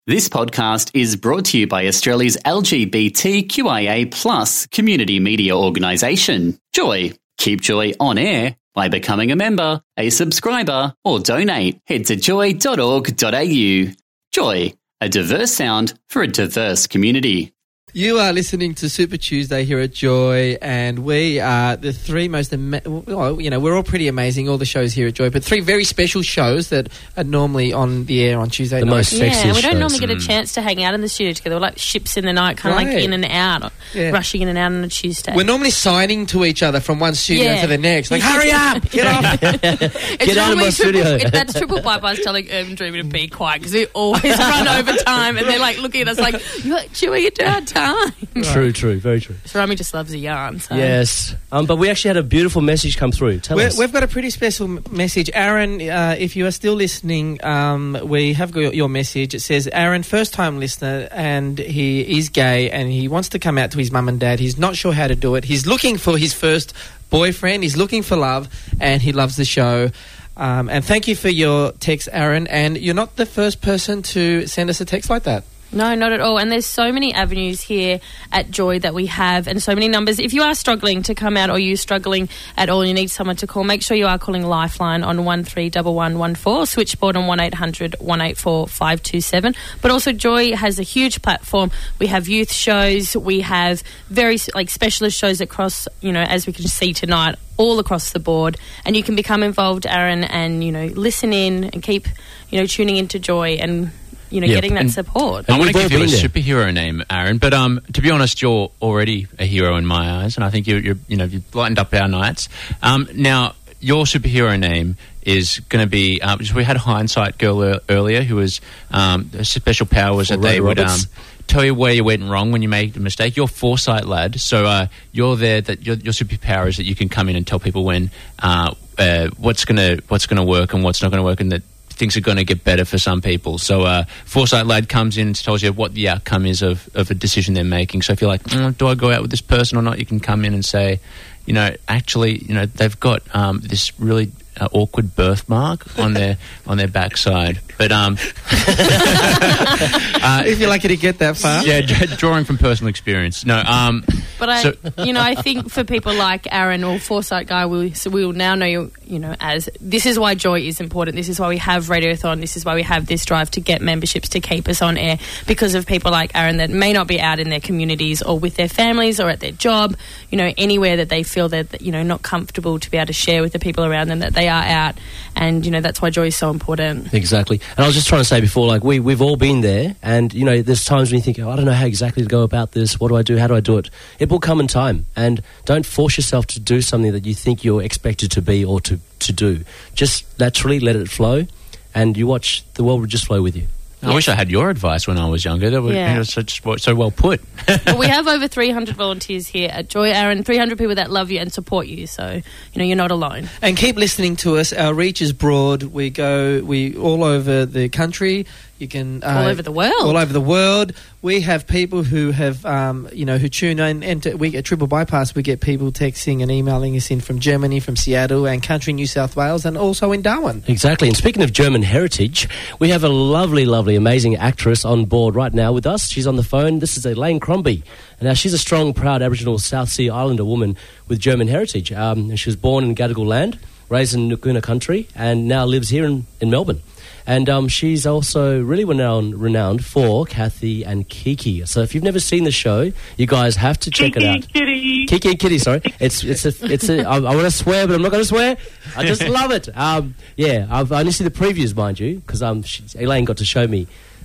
This podcast is brought to you by Australia's LGBTQIA+ community media organisation, Joy. Keep Joy on air by becoming a member, a subscriber, or donate. Head to joy.org.au. Joy, a diverse sound for a diverse community. You are listening to Super Tuesday here at Joy, and we are the three most, we're all pretty amazing, all the shows here at Joy, but three very special shows that are normally on the air on Tuesday night. The most sexiest we don't shows. normally get a chance to hang out in the studio together. We're like ships in the night, kind of like in and out, rushing in and out on a Tuesday. We're normally signing to each other from one studio to the next. Like, hurry up! Get off! Get out of my studio. That's Triple Bypass telling Urban Dreamer to be quiet because we always run over time, and they're like looking at us like, you're like, Chewy, you're down time. True, very true. So Rami just loves a yarn. So. Yes. But we actually had a beautiful message come through. Tell us. We've got a pretty special message. Aaron, if you are still listening, we have got your message. It says, Aaron, first-time listener, and he is gay, and he wants to come out to his mum and dad. He's not sure how to do it. He's looking for his first boyfriend. He's looking for love, and he loves the show. And thank you for your text, Aaron. And you're not the first person to send us a text like that. No, not at all. And there's so many avenues here at Joy that we have, and so many numbers. If you are struggling to come out, or you're struggling at all and you need someone to call, make sure you are calling Lifeline on 131114, switchboard on 1800 184 527. But also Joy has a huge platform. We have youth shows. We have very specialist shows across, as we can see tonight, all across the board. And you can become involved, Aaron, and, listen in and keep, tuning into Joy and getting that support. I want to give you a superhero name, Aaron, but to be honest, you're already a hero in my eyes, and I think you've lightened up our nights. Now, your superhero name is going to be. We had a Hindsight girl earlier who was her special power was that they would tell you where you went wrong when you made a mistake. You're Foresight lad, so you're there. That your superpower is that you can come in and tell people when what's going to work and what's not going to work, and that things are going to get better for some people. So Foresight lad comes in and tells you what the outcome is of a decision they're making. So if you're like, do I go out with this person or not, you can come in and say, actually, they've got this really awkward birthmark on their backside. But if you're lucky to get that far, drawing from personal experience. No, but I think for people like Aaron or Foresight guy, we will now know you. As this is why Joy is important. This is why we have Radiothon. This is why we have this drive to get memberships to keep us on air, because of people like Aaron that may not be out in their communities or with their families or at their job. Anywhere that they feel that not comfortable to be able to share with the people around them that they are out, and that's why Joy is so important. Exactly. And I was just trying to say before, we've all been there, and there's times when you think, I don't know how exactly to go about this. What do I do? How do I do it? It will come in time, and don't force yourself to do something that you think you're expected to be or to do. Just naturally let it flow, and you watch the world will just flow with you. I wish I had your advice when I was younger. That was so well put. Well, we have over 300 volunteers here at Joy, Aaron, 300 people that love you and support you. So, you're not alone. And keep listening to us. Our reach is broad. We all over the country. You can all over the world. All over the world. We have people who have, who tune in. And we get Triple Bypass. We get people texting and emailing us in from Germany, from Seattle, and country New South Wales, and also in Darwin. Exactly. And speaking of German heritage, we have a lovely, lovely, amazing actress on board right now with us. She's on the phone. This is Elaine Crombie. And now she's a strong, proud Aboriginal South Sea Islander woman with German heritage. She was born in Gadigal land, raised in Nguna country, and now lives here in Melbourne. And she's also really renowned for Kathy and Kiki. So if you've never seen the show, you guys have to check it out. Kiki and Kitty, sorry. It's a. I want to swear, but I'm not going to swear. I just love it. I've only seen the previews, mind you, because Elaine got to show me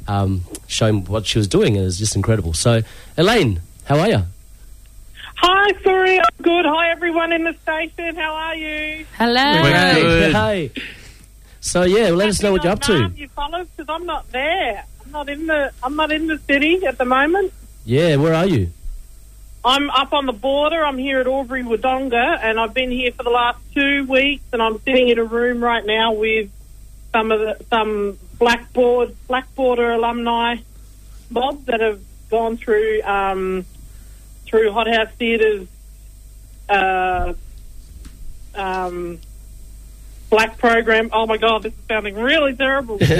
what she was doing, and it was just incredible. So, Elaine, how are you? Hi, sorry, I'm good. Hi, everyone in the station. How are you? Hello. We're good. Hey. So let us know what you're up to. You fellas, because I'm not there. I'm not in the city at the moment. Yeah, where are you? I'm up on the border. I'm here at Albury Wodonga, and I've been here for the last 2 weeks. And I'm sitting in a room right now with some Blackboarder alumni mobs that have gone through Hothouse Theatre's black program. Oh my God, this is sounding really terrible. I'm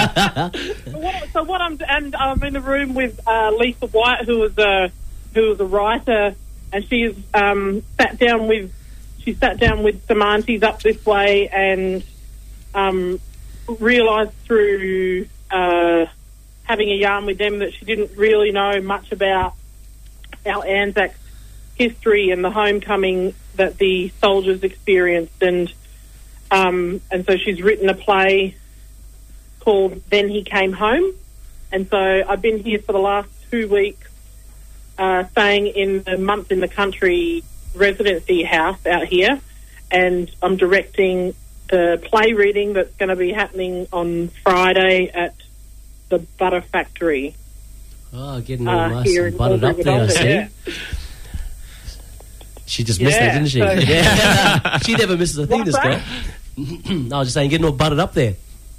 in the room with Lisa White, who was a writer, and she's sat down with some aunties up this way, and realised through having a yarn with them that she didn't really know much about our Anzac history and the homecoming that the soldiers experienced, and so she's written a play called Then He Came Home. And so I've been here for the last 2 weeks, staying in the Month in the Country residency house out here, and I'm directing the play reading that's going to be happening on Friday at the Butter Factory. Oh, getting all nice and buttered up there, I see. Yeah. She just missed that, didn't she? So yeah. She never misses a thing, What's this girl. I was just saying, getting all buttered up there.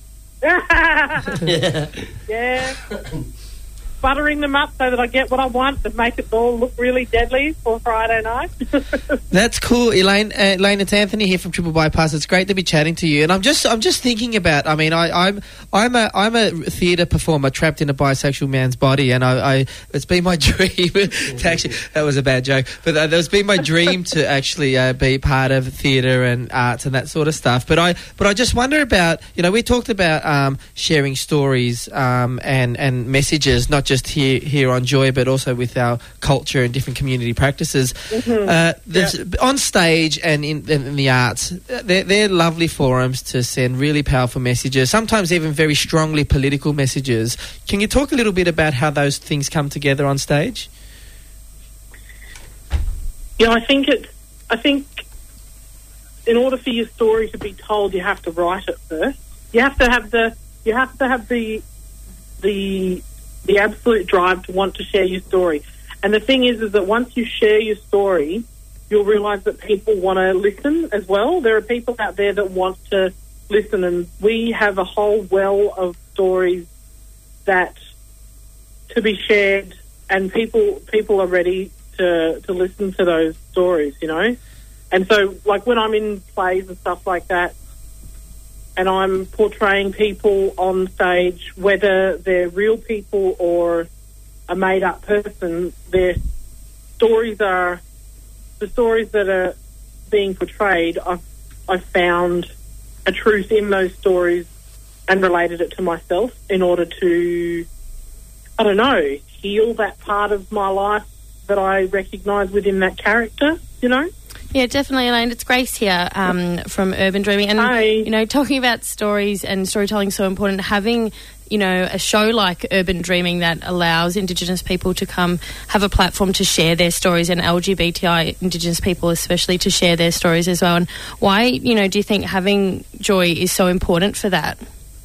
Yeah. Buttering them up so that I get what I want to make it all look really deadly for Friday night. That's cool, Elaine. Elaine, it's Anthony here from Triple Bypass. It's great to be chatting to you. And I'm just thinking about. I mean, I'm a theatre performer trapped in a bisexual man's body, and it's been my dream to actually. That was a bad joke, but it's been my dream to actually be part of theatre and arts and that sort of stuff. But I just wonder about. We talked about sharing stories and messages, not just here on Joy, but also with our culture and different community practices. Mm-hmm. On stage and in the arts, they're lovely forums to send really powerful messages, sometimes even very strongly political messages. Can you talk a little bit about how those things come together on stage? Yeah, I think in order for your story to be told, you have to write it first. You have to have the absolute drive to want to share your story. And the thing is that once you share your story, you'll realise that people want to listen as well. There are people out there that want to listen, and we have a whole well of stories that to be shared, and people are ready to listen to those stories, And so, like, when I'm in plays and stuff like that, and I'm portraying people on stage, whether they're real people or a made-up person, the stories that are being portrayed, I've found a truth in those stories and related it to myself in order to, heal that part of my life that I recognise within that character, Yeah, definitely, Elaine. It's Grace here from Urban Dreaming. And, Hi. Talking about stories and storytelling is so important. Having, a show like Urban Dreaming that allows Indigenous people to come have a platform to share their stories, and LGBTI Indigenous people especially to share their stories as well. And why, do you think having Joy is so important for that?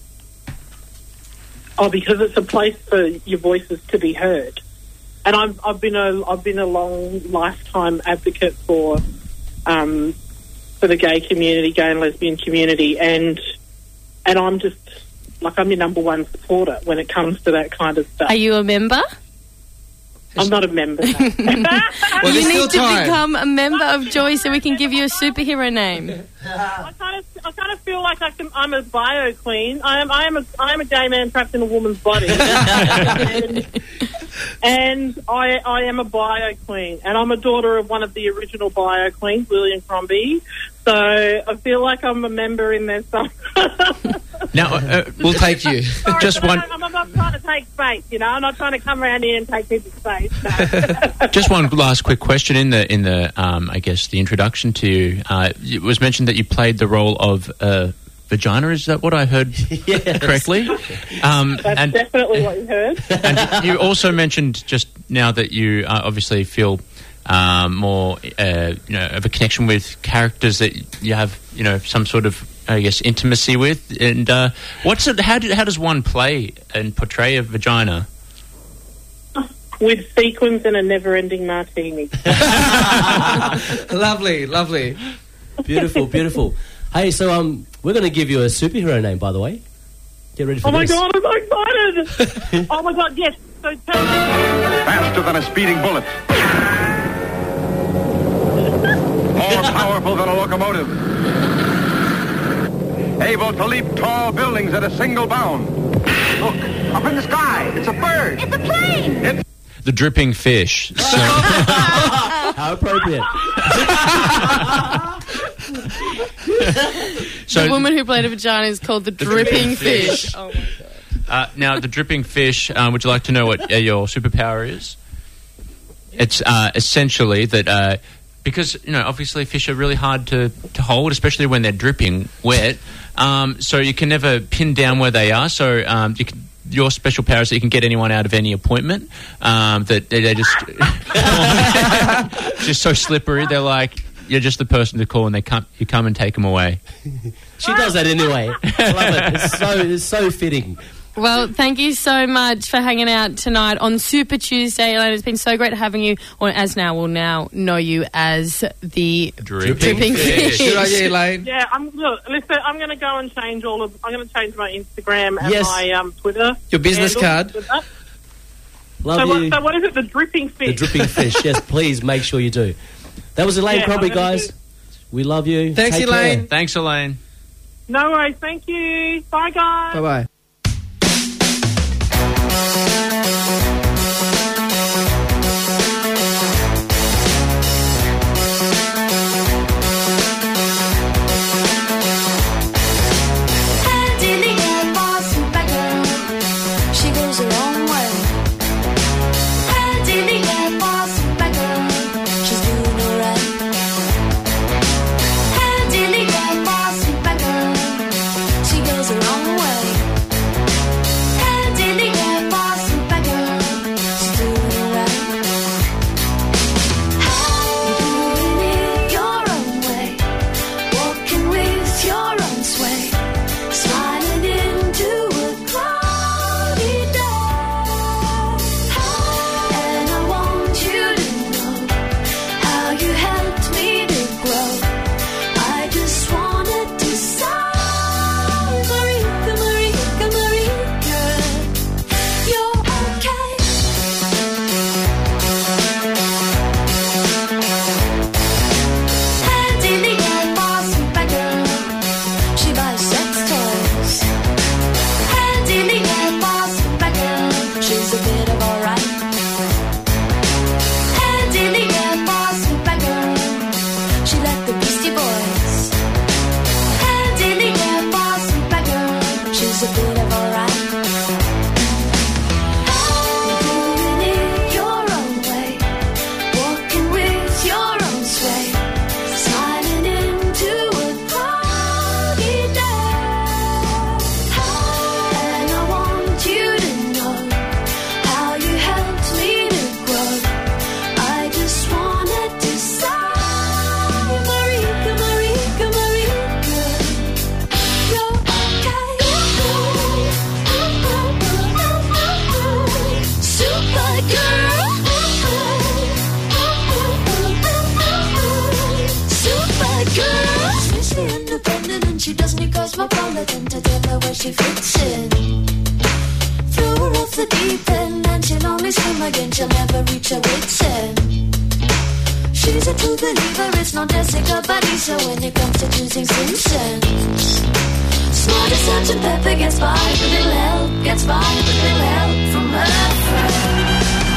Oh, because it's a place for your voices to be heard. And I've been a long lifetime advocate for the gay community, gay and lesbian community, and I'm just I'm your number one supporter when it comes to that kind of stuff. Are you a member? I'm not a member. Well, you need to time. become a member of Joy so we can give you a superhero name. I kind of feel like I'm a bio queen. I am a gay man trapped in a woman's body, and I am a bio queen, and I'm a daughter of one of the original bio queens, William Crombie. So I feel like I'm a member in there somewhere. Now, We'll take you. Sorry, Just one. I'm not trying to take space, I'm not trying to come around here and take people's space. No. Just one last quick question in the I guess the introduction to you. It was mentioned that you played the role of vagina. Is that what I heard correctly? That's definitely what you heard. And you also mentioned just now that you obviously feel more of a connection with characters that you have some sort of intimacy with. And how does one play and portray a vagina? With sequins and a never-ending martini. Lovely. Beautiful, beautiful. Hey, so we're going to give you a superhero name, by the way. Get ready for this. Oh my God, I'm so excited! Oh my God, yes. So tell me. Faster than a speeding bullet. More powerful than a locomotive. able to leap tall buildings at a single bound. Look, up in the sky, it's a bird. It's a plane. The dripping fish. So, How appropriate. so The woman who played a vagina is called the dripping fish. Oh my God. now, the dripping fish, would you like to know what your superpower is? It's essentially that because, obviously fish are really hard to hold, especially when they're dripping wet. So you can never pin down where they are. So your special power is that you can get anyone out of any appointment. That they're just so slippery. They're like, you're just the person to call, and you come and take them away. She does that anyway. I love it. It's so fitting. Well, thank you so much for hanging out tonight on Super Tuesday, Elaine. It's been so great having you, or as now we'll now know you as the dripping fish. Good idea, Elaine. Yeah, listen, I'm going to go and change I'm going to change my Instagram and Yes. my Twitter. Your business handle card. with that. Love So you. what is it? The dripping fish. The dripping fish. Yes, please make sure you do. That was Elaine Yeah, Crombie, I'm gonna guys. do- We love you. Thanks, Take Elaine. care. Thanks, Elaine. No worries. Thank you. Bye, guys. Bye-bye. Hand in the air for Supergirl. She goes a long way. Hand in the air for Supergirl. She's doing alright. Hand in the air for Supergirl. She goes a long way. Hand in the air for Supergirl. She's doing alright. You're doing it your own way. Walking with your own sway. Smiling into a cloudy day. And I want you to know how you helped me to grow. I just wanted to say, Marika, Marika, Marika, you're okay. Hand in the air for Supergirl. She buys sex toys. Hand in the air for Supergirl. She's a bit of alright. Hand in the air for Supergirl. She like the Beastie Boys. Hand in the air for Supergirl. She's a bit of alright. You're doing it your own way. Walking with your own sway. Smiling into a cloudy day. And I want you to know how you helped me to grow. I just wanted to say, Marika, Marika, Marika, you're okay. Supergirl. She's fiercely independent and she doesn't need cosmopolitan to tell her where she fits in. Throw her off the deep end and she'll only swim again. She'll never reach her wits' end. She's a true believer, it's not Jessica but Lisa when it comes to choosing Simpsons. Smart as Sgt. Pepper gets by with a little help, gets by with a little help from her friends.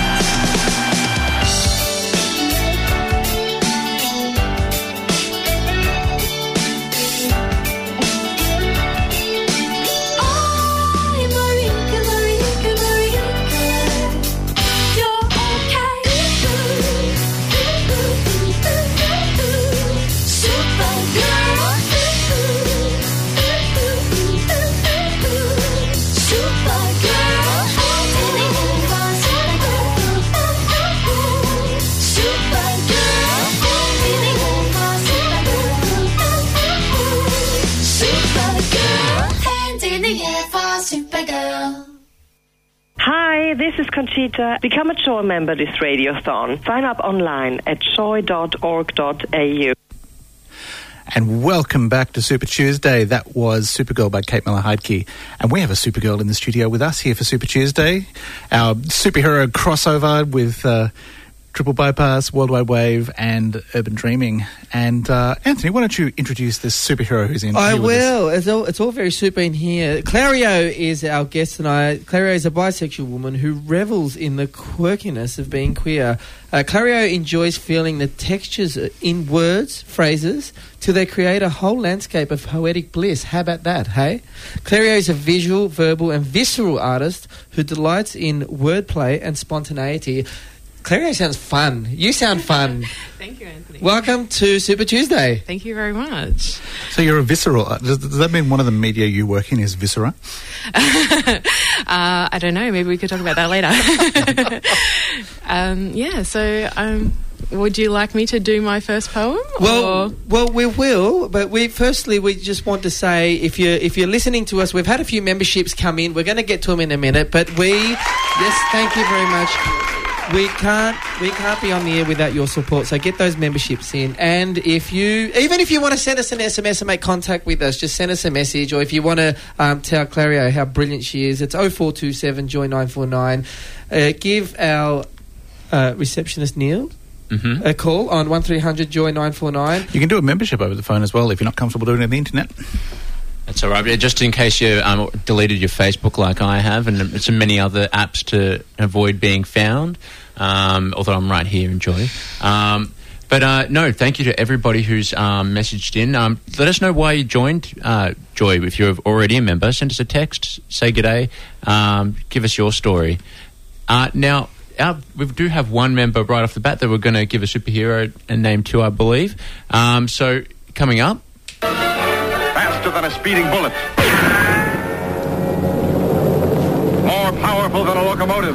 Hi, this is Conchita. Become a Joy member this radiothon. Sign up online at joy.org.au. And welcome back to Super Tuesday. That was Supergirl by Kate Miller-Heidke. And we have a Supergirl in the studio with us here for Super Tuesday. Our superhero crossover with Triple Bypass, Worldwide Wave, and Urban Dreaming. And Anthony, why don't you introduce this superhero who's in I here with us? will. It's all very super in here. Clario is our guest tonight. Clario is a bisexual woman who revels in the quirkiness of being queer. Clario enjoys feeling the textures in words, phrases, till they create a whole landscape of poetic bliss. How about that, hey? Clario is a visual, verbal, and visceral artist who delights in wordplay and spontaneity. Clario sounds fun. You sound fun. Thank you, Anthony. Welcome to Super Tuesday. Thank you very much. So you're a visceral. Does that mean one of the media you work in is Viscera? I don't know. Maybe we could talk about that later. Would you like me to do my first poem? Well, we will. But we just want to say, if you're listening to us, we've had a few memberships come in. We're going to get to them in a minute. But yes, thank you very much. We can't be on the air without your support, so get those memberships in. And even if you want to send us an SMS and make contact with us, just send us a message. Or if you want to tell Clario how brilliant she is, it's 0427 Joy 949. Give our receptionist Neil a call on 1300 Joy 949. You can do a membership over the phone as well if you're not comfortable doing it on the internet. That's all right. Just in case you deleted your Facebook like I have, and so many other apps to avoid being found, although I'm right here in Joy. But thank you to everybody who's messaged in. Let us know why you joined Joy. If you're already a member, send us a text, say g'day, give us your story. Now, we do have one member right off the bat that we're going to give a superhero a name to, I believe. So, coming up... Faster than a speeding bullet. More powerful than a locomotive.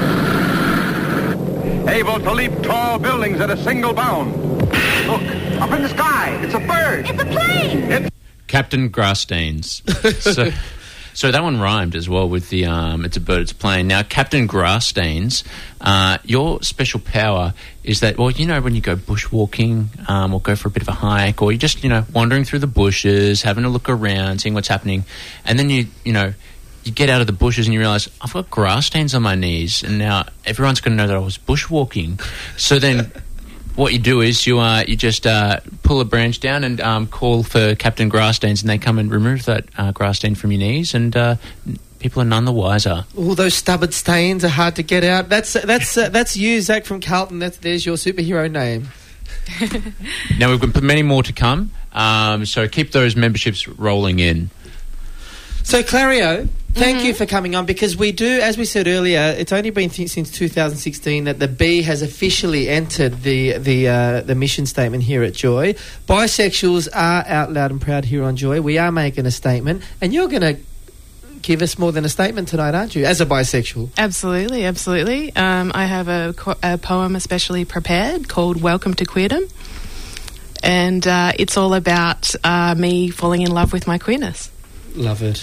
Able to leap tall buildings at a single bound. Look, up in the sky. It's a bird. It's a plane. Captain Grasstains. So that one rhymed as well with the it's a bird, it's a plane. Now, Captain Grasstains, your special power is that, well, you know, when you go bushwalking or go for a bit of a hike, or you're just, wandering through the bushes, having a look around, seeing what's happening, and then you get out of the bushes and you realise, I've got grass stains on my knees, and now everyone's going to know that I was bushwalking. So then... what you do is you just pull a branch down and call for Captain Grasstains, and they come and remove that grass stain from your knees, and people are none the wiser. All those stubborn stains are hard to get out. That's you, Zach from Carlton. There's your superhero name. Now we've got many more to come, so keep those memberships rolling in. So, Clario, thank you for coming on, because we do, as we said earlier, it's only been since 2016 that the B has officially entered the mission statement here at Joy. Bisexuals are out loud and proud here on Joy. We are making a statement, and you're going to give us more than a statement tonight, aren't you, as a bisexual? Absolutely, absolutely. I have a poem especially prepared called Welcome to Queerdom, and it's all about me falling in love with my queerness. Love it.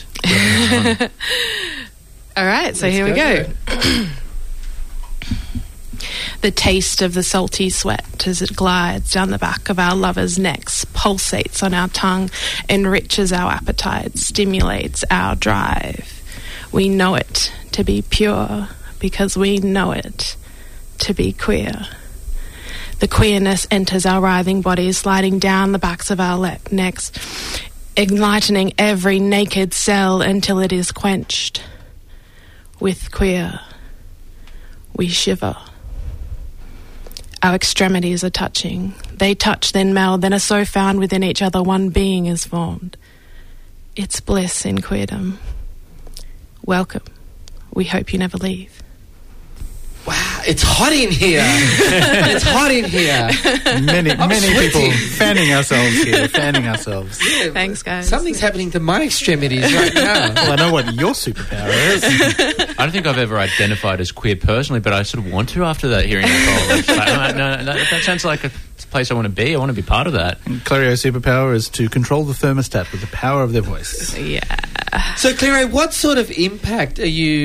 All right, so here we go. The taste of the salty sweat as it glides down the back of our lovers' necks, pulsates on our tongue, enriches our appetite, stimulates our drive. We know it to be pure because we know it to be queer. The queerness enters our writhing bodies, sliding down the backs of our necks, igniting every naked cell until it is quenched. With queer, we shiver. Our extremities are touching. They touch, then meld, then are so found within each other one being is formed. It's bliss in queerdom. Welcome. We hope you never leave. Wow, it's hot in here. It's hot in here. Many people fanning ourselves. Yeah, thanks, guys. Something's happening to my extremities right now. Well, I know what your superpower is. I don't think I've ever identified as queer personally, but I sort of want to after that, hearing that call. Like, no, that sounds like It's a place I want to be. I want to be part of that. And Clario's superpower is to control the thermostat with the power of their voice. Yeah. So, Clario, what sort of impact are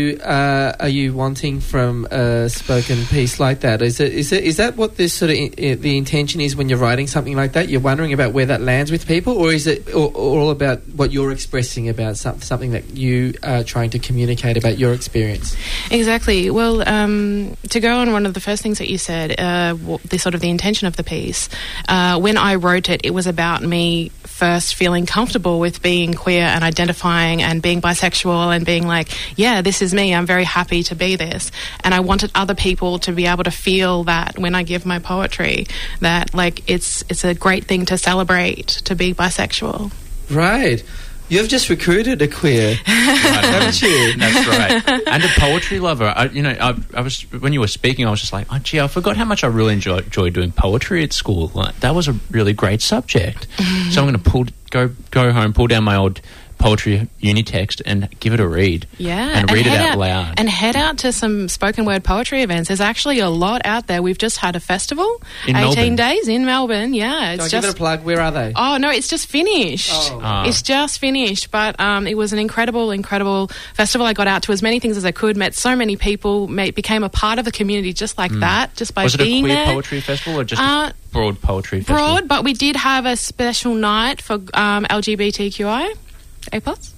you wanting from a spoken piece like that? Is that what this sort of the intention is when you're writing something like that? You're wondering about where that lands with people, or is it all about what you're expressing about something that you are trying to communicate about your experience? Exactly. Well, to go on one of the first things that you said, the sort of the intention of the piece, when I wrote it, it was about me first feeling comfortable with being queer and identifying and being bisexual and being like, yeah, this is me. I'm very happy to be this. And I wanted other people to be able to feel that when I give my poetry, that like it's a great thing to celebrate to be bisexual. Right. You've just recruited a queer, haven't you? That's right. And a poetry lover. I was when you were speaking, I was just like, oh, gee, I forgot how much I really enjoyed doing poetry at school. Like, that was a really great subject. So I'm going to go home, pull down my old poetry uni text and give it a read. Yeah. And read it out loud. And head out to some spoken word poetry events. There's actually a lot out there. We've just had a festival, in 18 Melbourne. days in Melbourne. Yeah. It's give it a plug. Where are they? Oh, no, it's just finished. Oh. It's just finished. But it was an incredible festival. I got out to as many things as I could, met so many people, became a part of the community just like that, just by being there. Was it a queer poetry festival or just a broad poetry festival? Broad, but we did have a special night for LGBTQI. A+.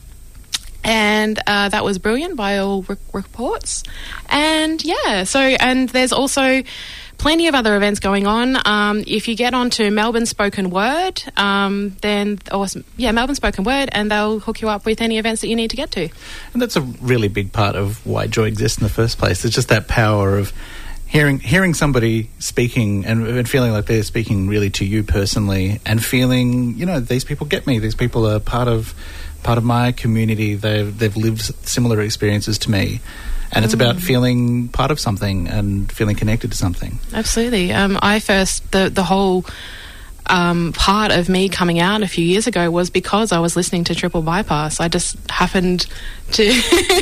And that was brilliant by all reports. And yeah, and there's also plenty of other events going on. If you get onto Melbourne Spoken Word, Melbourne Spoken Word, and they'll hook you up with any events that you need to get to. And that's a really big part of why Joy exists in the first place. It's just that power of hearing somebody speaking and feeling like they're speaking really to you personally, and feeling, these people get me. These people are part of my community. They've lived similar experiences to me, and it's about feeling part of something and feeling connected to something. Absolutely. The whole part of me coming out a few years ago was because I was listening to Triple Bypass. I just happened to I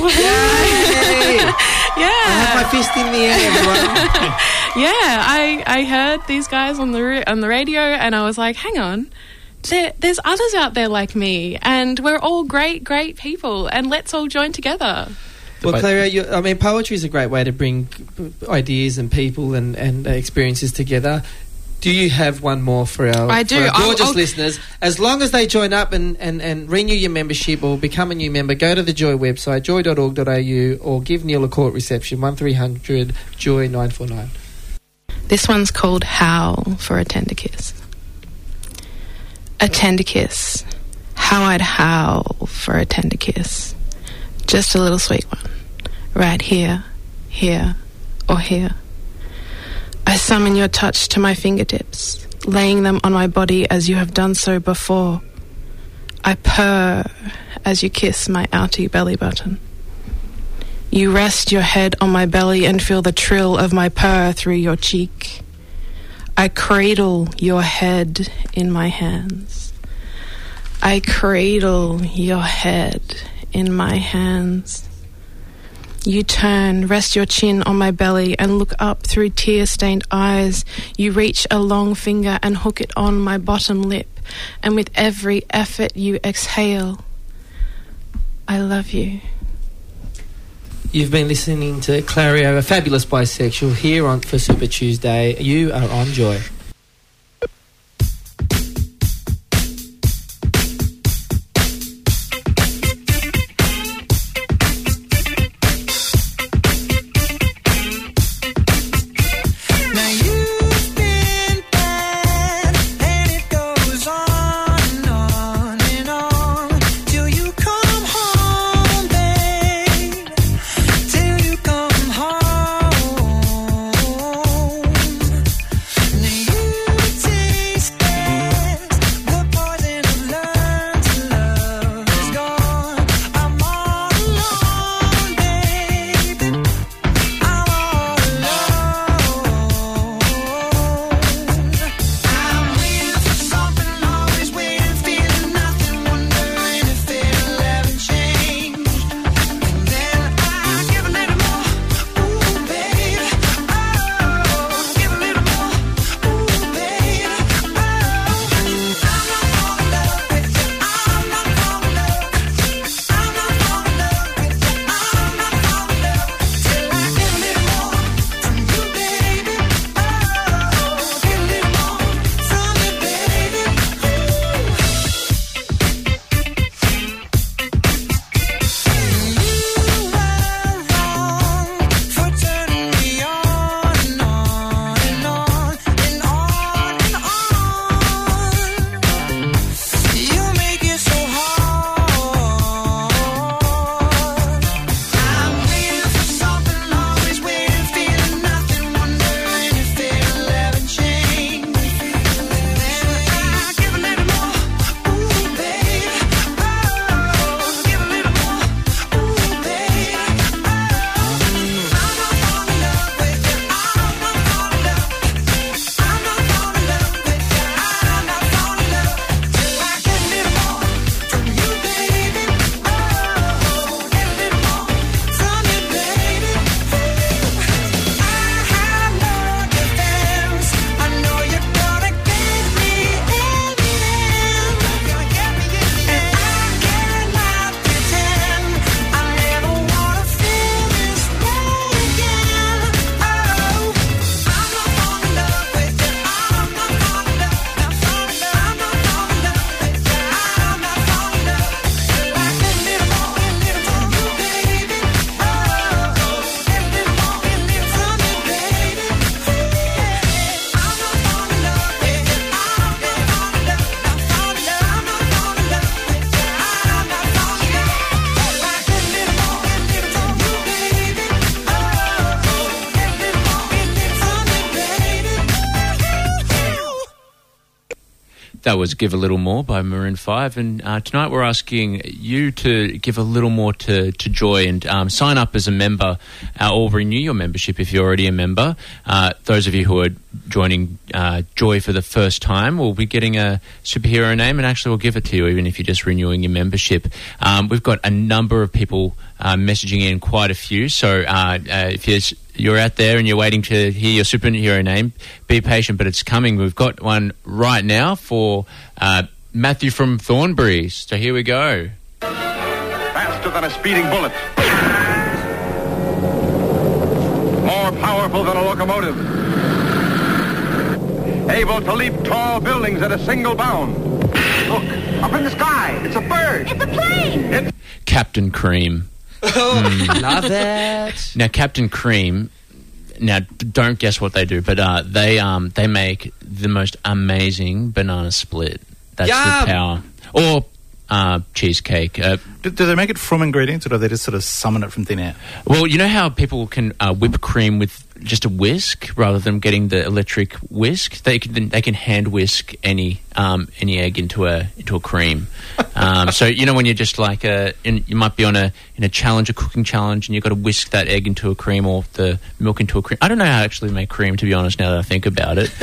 have my fist in the air, everyone. Yeah, I heard these guys on the radio, and I was like, hang on. There's others out there like me, and we're all great people, and let's all join together. Well, Clario, poetry is a great way to bring ideas and people and experiences together. Do you have one more for our gorgeous listeners? As long as they join up and renew your membership or become a new member, go to the Joy website, joy.org.au, or give Neil a call at reception, 1300 Joy 949. This one's called Howl for a Tender Kiss. A tender kiss. How I'd howl for a tender kiss. Just a little sweet one. Right here, or here. I summon your touch to my fingertips, laying them on my body as you have done so before. I purr as you kiss my outie belly button. You rest your head on my belly and feel the trill of my purr through your cheek. I cradle your head in my hands. I cradle your head in my hands. You turn, rest your chin on my belly and look up through tear-stained eyes. You reach a long finger and hook it on my bottom lip, and with every effort you exhale. I love you. You've been listening to Clario, a fabulous bisexual, here for Super Tuesday. You are on Joy. Till you come home. That was Give a Little More by Maroon 5. And tonight we're asking you to give a little more to Joy and sign up as a member or renew your membership if you're already a member. Those of you who are joining Joy for the first time will be getting a superhero name, and actually we'll give it to you even if you're just renewing your membership. We've got a number of people messaging in, quite a few. So if you're out there and you're waiting to hear your superhero name, be patient, but it's coming. We've got one right now for Matthew from Thornbury. So here we go. Faster than a speeding bullet. More powerful than a locomotive. Able to leap tall buildings at a single bound. Look, up in the sky. It's a bird. It's a plane. Captain Cream. Love that. Now, Captain Cream, don't guess what they do, but they make the most amazing banana split. That's Yum. the power. Or cheesecake. Do they make it from ingredients, or do they just sort of summon it from thin air? Well, you know how people can whip cream with just a whisk rather than getting the electric whisk? They can hand whisk any egg into a cream. So you know when you're just like you might be in a challenge, a cooking challenge, and you've got to whisk that egg into a cream or the milk into a cream. I don't know how to actually make cream, to be honest. Now that I think about it,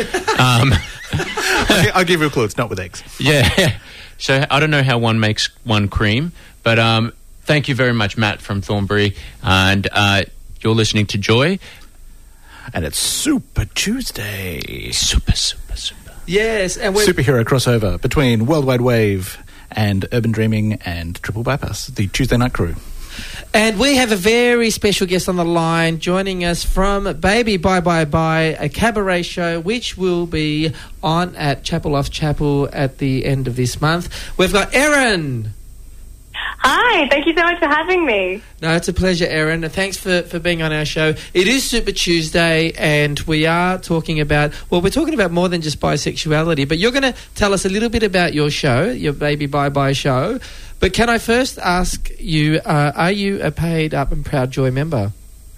I'll give you a clue. It's not with eggs. Yeah. So I don't know how one makes one cream, but thank you very much, Matt from Thornbury, and you're listening to Joy. And it's Super Tuesday. Super. Yes, and we're Superhero crossover between World Wide Wave and Urban Dreaming and Triple Bypass, the Tuesday Night Crew. And we have a very special guest on the line joining us from Baby Bye Bye Bye, a cabaret show which will be on at Chapel Off Chapel at the end of this month. We've got Erin. Hi, thank you so much for having me. No, it's a pleasure, Erin. Thanks for being on our show. It is Super Tuesday, and we are talking about, well, we're talking about more than just bisexuality, but you're going to tell us a little bit about your show, your Baby Bye Bye show. But can I first ask you, are you a paid Up and Proud Joy member?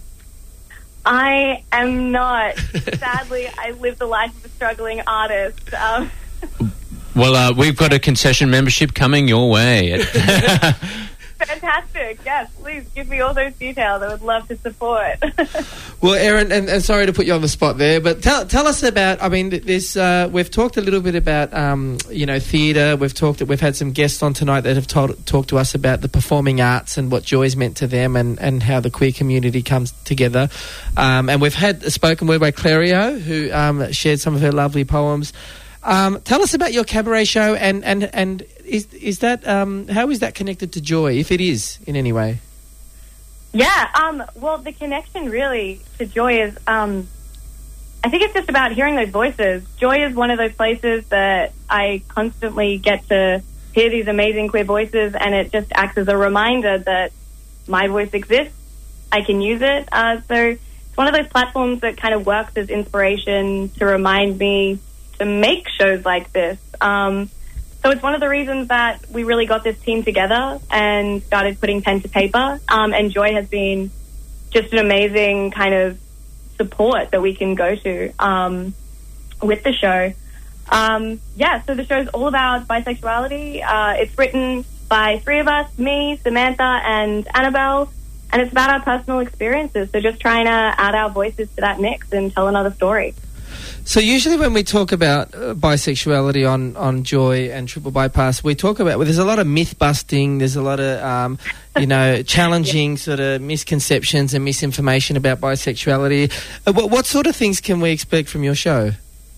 I am not. Sadly, I live the life of a struggling artist. Well, we've got a concession membership coming your way. Fantastic. Yes, please give me all those details. I would love to support. Well, Erin, and sorry to put you on the spot there, but tell us about, I mean, this, we've talked a little bit about, theatre. We've had some guests on tonight that have talked to us about the performing arts and what Joy's meant to them and how the queer community comes together. And we've had a spoken word by Clario, who shared some of her lovely poems. Tell us about your cabaret show and is that how is that connected to Joy, if it is in any way? Yeah, well, the connection really to Joy is, I think it's just about hearing those voices. Joy is one of those places that I constantly get to hear these amazing queer voices, and it just acts as a reminder that my voice exists. I can use it. So it's one of those platforms that kind of works as inspiration to remind me to make shows like this. So it's one of the reasons that we really got this team together and started putting pen to paper. And Joy has been just an amazing kind of support that we can go to with the show. So the show's all about bisexuality. It's written by three of us, me, Samantha, and Annabelle. And it's about our personal experiences. So just trying to add our voices to that mix and tell another story. So usually when we talk about bisexuality on Joy and Triple Bypass, we talk about, well, there's a lot of myth busting, there's a lot of, challenging sort of misconceptions and misinformation about bisexuality. What sort of things can we expect from your show?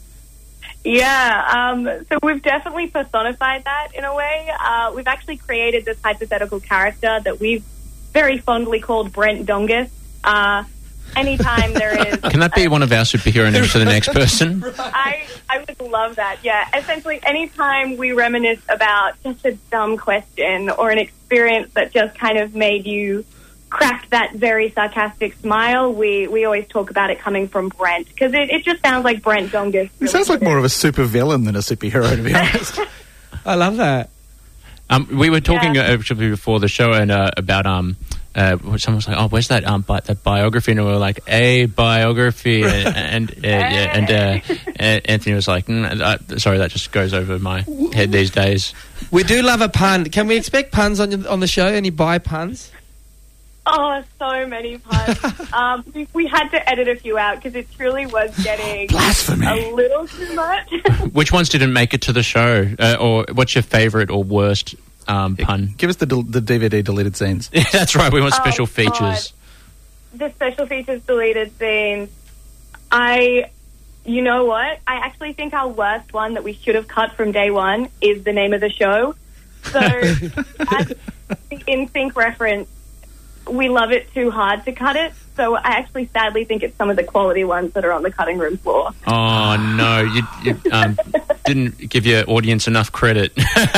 Yeah, so we've definitely personified that in a way. We've actually created this hypothetical character that we've very fondly called Brent Dongus. Anytime there is... Can that be one of our superhero names for the next person? I would love that, yeah. Essentially, anytime we reminisce about just a dumb question or an experience that just kind of made you crack that very sarcastic smile, we always talk about it coming from Brent, because it just sounds like Brent Dongus. It sounds like more of a super villain than a superhero, to be honest. I love that. We were talking actually before the show and about someone was like, "Oh, where's that that biography?" And we were like, "A biography," and Anthony was like, "Sorry, that just goes over my head these days." We do love a pun. Can we expect puns on the show? Any bi puns? Oh, so many puns. We had to edit a few out because it truly was getting Blasphemy. a little too much. Which ones didn't make it to the show, or what's your favourite or worst pun? Give us the DVD deleted scenes. That's right. We want special features. The special features deleted scenes. You know what? I actually think our worst one that we should have cut from day one is the name of the show. So, as the NSYNC reference, we love it too hard to cut it. So I actually sadly think it's some of the quality ones that are on the cutting room floor. Oh, no. You didn't give your audience enough credit.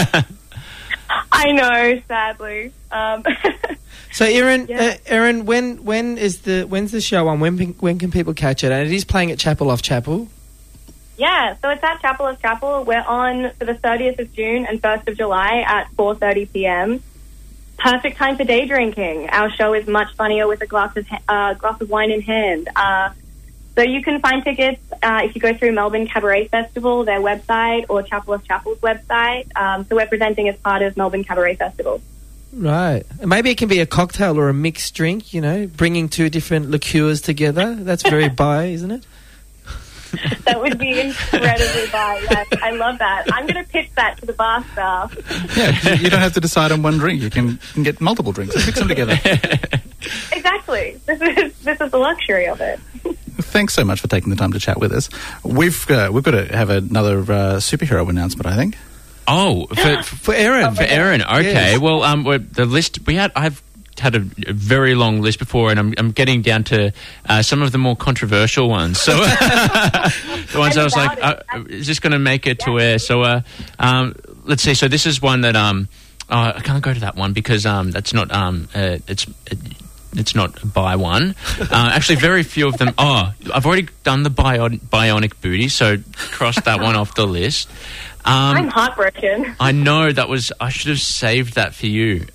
I know, sadly. So, Erin, when's the show on? When can people catch it? And it is playing at Chapel Off Chapel. Yeah, so it's at Chapel Off Chapel. We're on for the 30th of June and 1st of July at 4:30 p.m. Perfect time for day drinking. Our show is much funnier with a glass of wine in hand. So you can find tickets if you go through Melbourne Cabaret Festival, their website, or Chapel of Chapel's website. So we're presenting as part of Melbourne Cabaret Festival. Right. Maybe it can be a cocktail or a mixed drink, bringing two different liqueurs together. That's very bi, isn't it? That would be incredibly bi. Yes, I love that. I'm going to pitch that to the bar staff. Yeah, you don't have to decide on one drink. You can get multiple drinks and mix them together. Exactly. This is the luxury of it. Thanks so much for taking the time to chat with us. We've got to have another superhero announcement, I think. Oh, for Erin. For Erin. Okay. Yes. Well, the list I've had a very long list before, and I'm getting down to some of the more controversial ones. So the ones I was like, is this going to make it to air? So let's see. So this is one that I can't go to that one because that's not it's not by one. Actually, very few of them. I've already done the bionic booty, so cross that one off the list. I'm heartbroken. I know I should have saved that for you.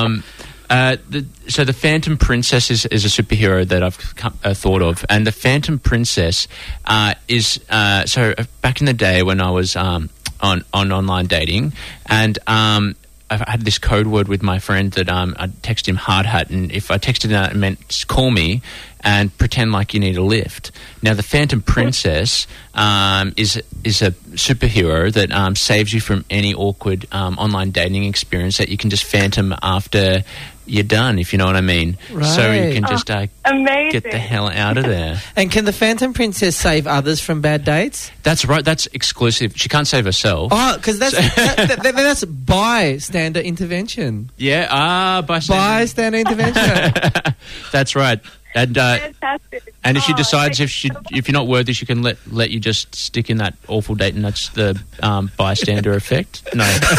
So the Phantom Princess is a superhero that I've thought of, and the Phantom Princess is so back in the day when I was on online dating, and I had this code word with my friend that I'd text him hard hat, and if I texted that, it meant call me and pretend like you need a lift. Now, the Phantom Princess is a superhero that saves you from any awkward online dating experience that you can just phantom after you're done, if you know what I mean. Right. So you can just amazing. Get the hell out of there. And can the Phantom Princess save others from bad dates? That's right. That's exclusive. She can't save herself. Oh, because that's bystander intervention. Yeah, bystander intervention. That's right. And fantastic. And if she decides if you're not worthy, she can let you just stick in that awful date, and that's the bystander effect. No.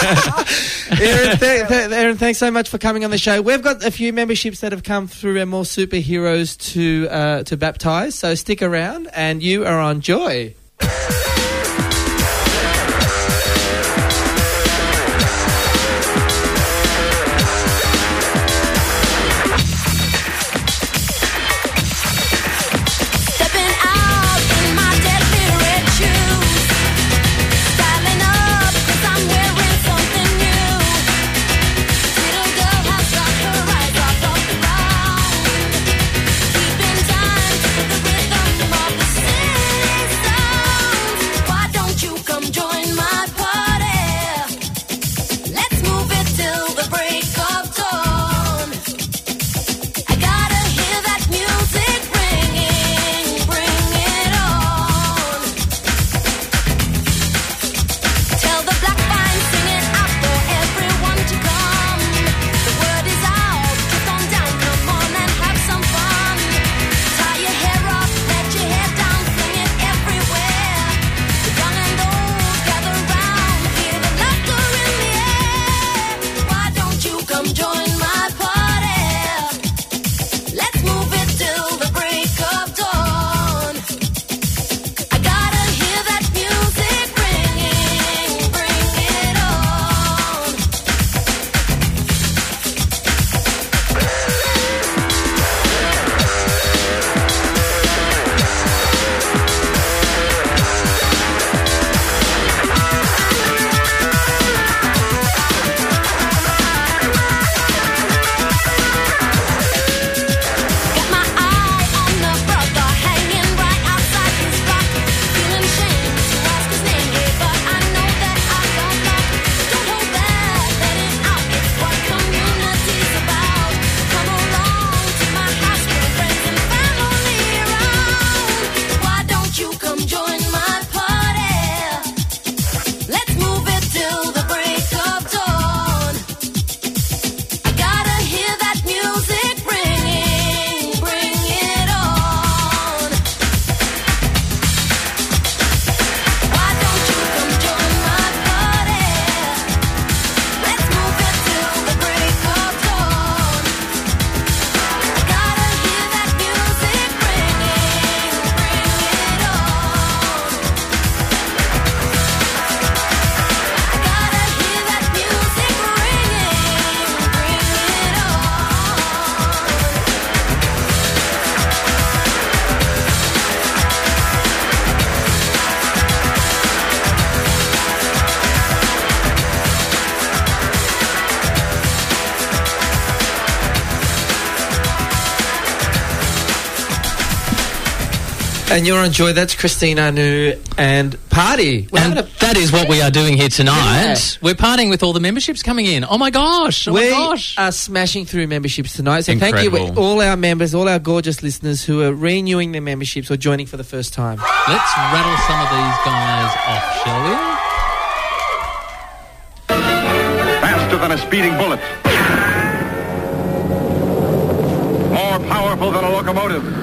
Erin, thanks so much for coming on the show. We've got a few memberships that have come through, and more superheroes to baptise. So stick around, and you are on Joy. Keeping time to the rhythm of the city. And you're on Joy. That's Christine Anu and Party. And that is what we are doing here tonight. Yeah. We're partying with all the memberships coming in. Oh, my gosh. We are smashing through memberships tonight. So Incredible. Thank you all our members, all our gorgeous listeners who are renewing their memberships or joining for the first time. Let's rattle some of these guys off, shall we? Faster than a speeding bullet. More powerful than a locomotive.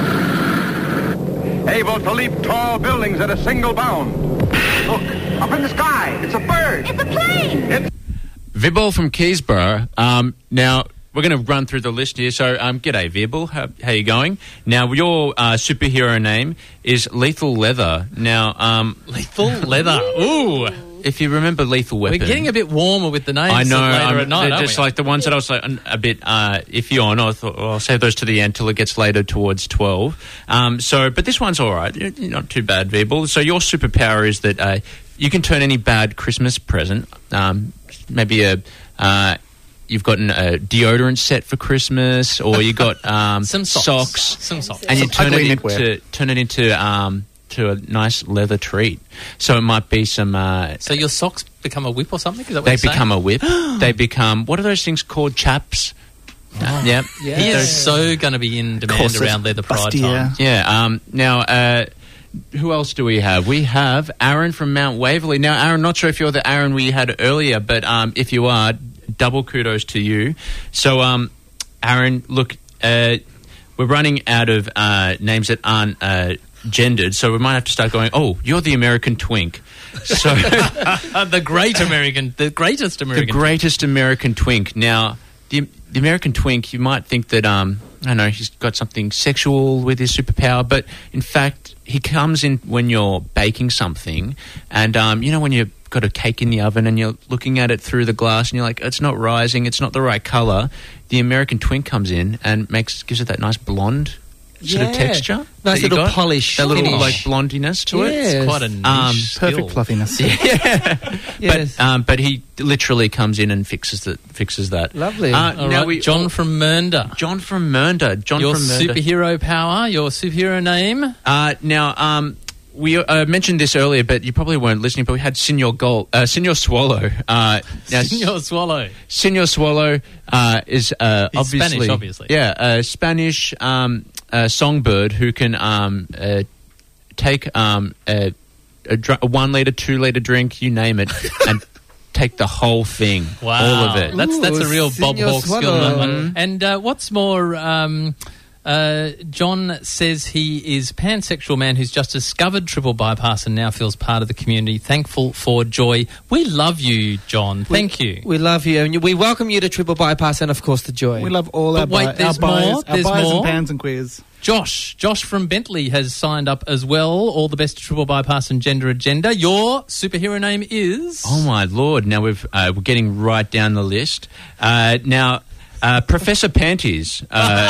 Able to leap tall buildings at a single bound. Look, up in the sky. It's a bird. It's a plane. Vibble from Keysborough. Now, we're going to run through the list here. So, g'day, Vibble. How you going? Now, your superhero name is Lethal Leather. Now, Lethal Leather. Ooh. If you remember Lethal Weapon... We're getting a bit warmer with the names. I know. Later at night, just like the ones that I was like a bit iffy on. I thought, I'll save those to the end till it gets later towards 12. But this one's all right. You're not too bad, Vibble. So your superpower is that you can turn any bad Christmas present, maybe you've gotten a deodorant set for Christmas, or you got some socks, and you turn it into to a nice leather treat. So it might be some... so your socks become a whip or something? Is that what they you're become saying? a whip. They become... What are those things called? Chaps? Yeah. He is so going to be in demand around Leather Pride time. Yeah. Now, who else do we have? We have Aaron from Mount Waverley. Now, Aaron, not sure if you're the Aaron we had earlier, but if you are, double kudos to you. So, Aaron, look, we're running out of names that aren't... gendered, so we might have to start going, oh, you're the American twink. So the greatest American twink. Now, the American twink, you might think that, I don't know, he's got something sexual with his superpower, but in fact, he comes in when you're baking something, and, when you've got a cake in the oven and you're looking at it through the glass and you're like, it's not rising, it's not the right colour, the American twink comes in and gives it that nice blonde sort of texture. Nice little polish. That little like blondiness to it. It's quite a niche perfect fluffiness. Yeah. Yes. But he literally comes in and fixes that. Lovely. John from Mernda. John from Mernda. Your superhero power, your superhero name? We mentioned this earlier, but you probably weren't listening, but we had Senor Swallow. Senor Swallow is obviously... Spanish, obviously. Yeah, a Spanish songbird who can take a 1 litre, 2 litre drink, you name it, and take the whole thing. Wow. All of it. That's a real Bob Hawke skill. And what's more... John says he is a pansexual man who's just discovered triple bypass and now feels part of the community. Thankful for Joy. We love you, John. Thank you. We love you. And we welcome you to triple bypass and, of course, to Joy. We love all our there's more. There's our more. And pans and queers. Josh from Bentley has signed up as well. All the best to triple bypass and gender agenda. Your superhero name is... Oh, my Lord. Now we're getting right down the list. Professor Panties.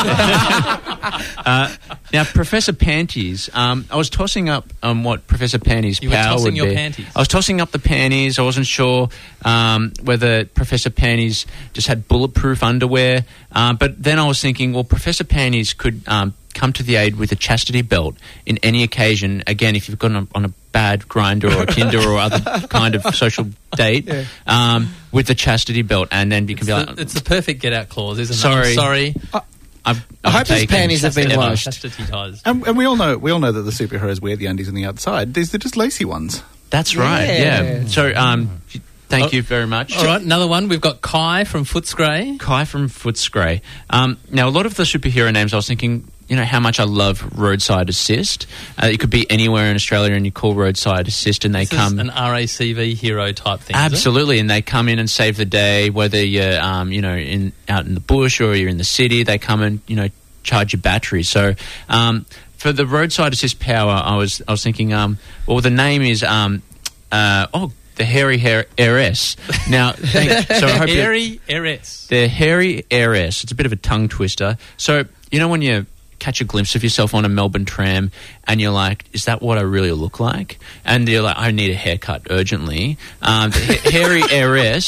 Now, Professor Panties, I was tossing up what Professor Panties' power would be. You were tossing your panties. I was tossing up the panties. I wasn't sure whether Professor Panties just had bulletproof underwear. But then I was thinking, well, Professor Panties could come to the aid with a chastity belt in any occasion. Again, if you've gone on a bad Grindr or a Tinder or other kind of social date, with the chastity belt, and then you can be like... It's the perfect get-out clause, isn't it? Sorry. I hope his panties have been washed. And we all know that the superheroes wear the undies on the outside. They're just lacy ones. That's right, yeah. So, thank you very much. All right, another one. We've got Kai from Footscray. Kai from Footscray. Now, a lot of the superhero names, I was thinking... how much I love Roadside Assist. It could be anywhere in Australia and you call Roadside Assist and this is an RACV hero type thing. Absolutely, and they come in and save the day, whether you're, out in the bush or you're in the city, they come and, charge your battery. So, for the Roadside Assist power, I was thinking, the name is, the Hairy Heiress. Now, so I hope Hairy Heiress. The Hairy Heiress. It's a bit of a tongue twister. So, when you catch a glimpse of yourself on a Melbourne tram and you're like, is that what I really look like? And you're like, I need a haircut urgently. The Hairy Heiress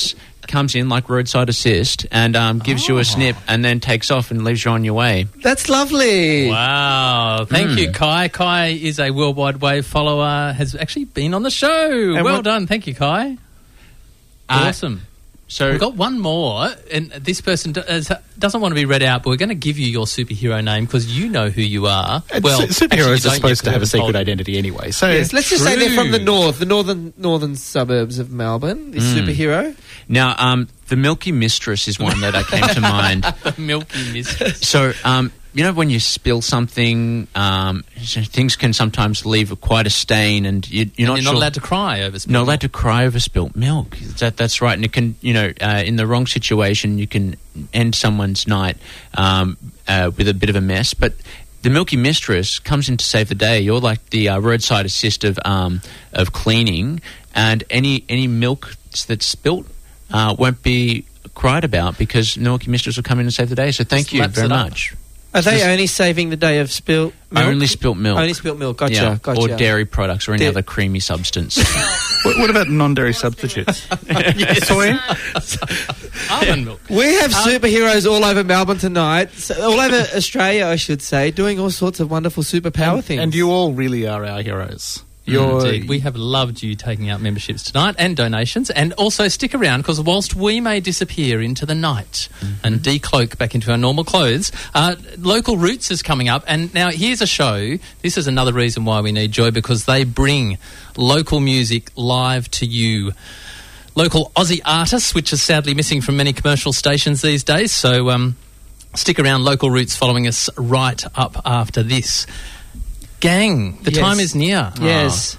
comes in like roadside assist and gives you a snip and then takes off and leaves you on your way. That's lovely. Wow. Thank you, Kai. Kai is a World Wide Wave follower, has actually been on the show. And well done. Thank you, Kai. Awesome. So we've got one more, and this person doesn't want to be read out, but we're going to give you your superhero name because you know who you are. Well, superheroes are supposed to have a secret identity anyway. So yes, let's just say they're from the north, the northern suburbs of Melbourne. This superhero. Now, the Milky Mistress is one that came to mind. The Milky Mistress. So, you know, when you spill something, things can sometimes leave quite a stain, and you're not allowed to cry over spilt milk. Not allowed to cry over spilt milk. That's right, and it can, in the wrong situation, you can end someone's night with a bit of a mess. But the Milky Mistress comes in to save the day. You're like the roadside assist of cleaning, and any milk that's spilt won't be cried about because the Milky Mistress will come in and save the day. So thank you very much. Are they only saving the day of spilt milk? Only spilt milk. Only spilt milk, gotcha. Yeah. Gotcha. Or dairy products or any other creamy substance. What about non-dairy substitutes? Soy? Almond milk. We have superheroes all over Melbourne tonight, all over Australia, I should say, doing all sorts of wonderful superpower things. And you all really are our heroes. Indeed. We have loved you taking out memberships tonight and donations, and also stick around because whilst we may disappear into the night and decloak back into our normal clothes, Local Roots is coming up, and now here's a show. This is another reason why we need Joy, because they bring local music live to you. Local Aussie artists, which is sadly missing from many commercial stations these days, so stick around. Local Roots following us right up after this. Gang, the time is near. Yes.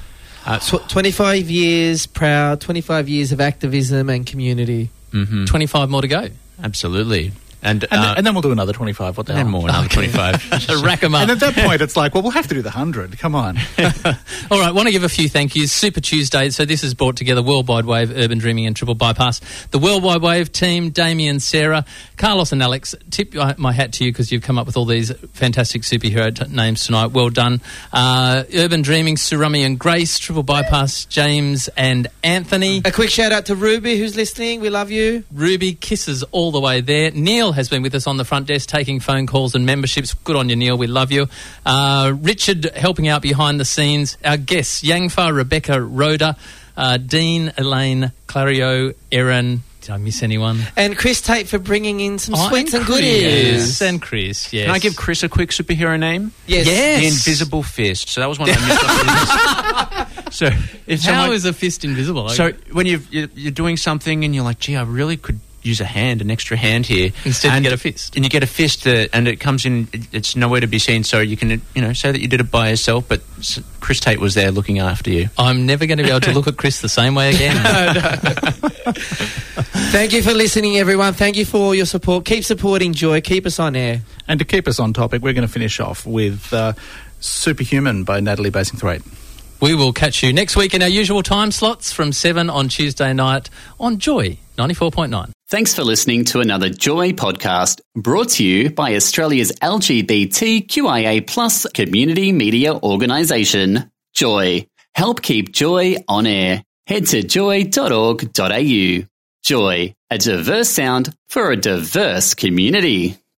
25 years proud, 25 years of activism and community. 25 more to go. Absolutely. And then we'll do another 25. What the hell? And more, another 25. Rack them up. And at that point, it's like, well, we'll have to do the 100. Come on. All right, want to give a few thank yous. Super Tuesday. So this has brought together World Wide Wave, Urban Dreaming and Triple Bypass. The World Wide Wave team, Damien, Sarah, Carlos and Alex. Tip my hat to you because you've come up with all these fantastic superhero names tonight. Well done. Urban Dreaming, Surami and Grace. Triple Bypass, James and Anthony. A quick shout out to Ruby who's listening. We love you. Ruby, kisses all the way there. Neil has been with us on the front desk taking phone calls and memberships. Good on you, Neil. We love you. Richard helping out behind the scenes. Our guests, Yangfa, Rebecca, Rhoda, Dean, Elaine, Clario, Erin. Did I miss anyone? And Chris Tate for bringing in some sweets and goodies. And Chris, yes. Can I give Chris a quick superhero name? Yes. The Invisible Fist. So that was one I missed. So if How is a fist invisible? So when you're doing something and you're like, gee, I really could use an extra hand here. Instead you get a fist. And you get a fist and it comes in, it's nowhere to be seen, so you can, say that you did it by yourself, but Chris Tate was there looking after you. I'm never going to be able to look at Chris the same way again. Thank you for listening, everyone. Thank you for all your support. Keep supporting Joy. Keep us on air. And to keep us on topic, we're going to finish off with Superhuman by Natalie Basingthwaite. We will catch you next week in our usual time slots from 7 on Tuesday night on Joy 94.9. Thanks for listening to another Joy podcast brought to you by Australia's LGBTQIA+ community media organisation, Joy. Help keep Joy on air. Head to joy.org.au. Joy, a diverse sound for a diverse community.